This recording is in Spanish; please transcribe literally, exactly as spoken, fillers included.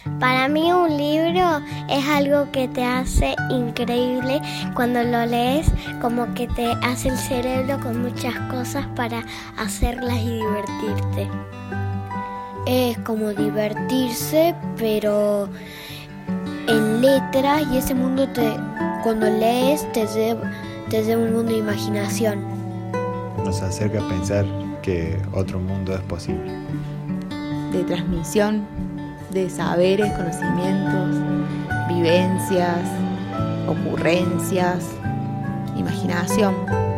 Para mí un libro es algo que te hace increíble. Cuando lo lees, como que te hace el cerebro con muchas cosas para hacerlas y divertirte. Es como divertirse, pero en letras, y ese mundo te, cuando lees te lleva, te lleva a un mundo de imaginación. Nos acerca a pensar que otro mundo es posible. De transmisión de saberes, conocimientos, vivencias, ocurrencias, imaginación.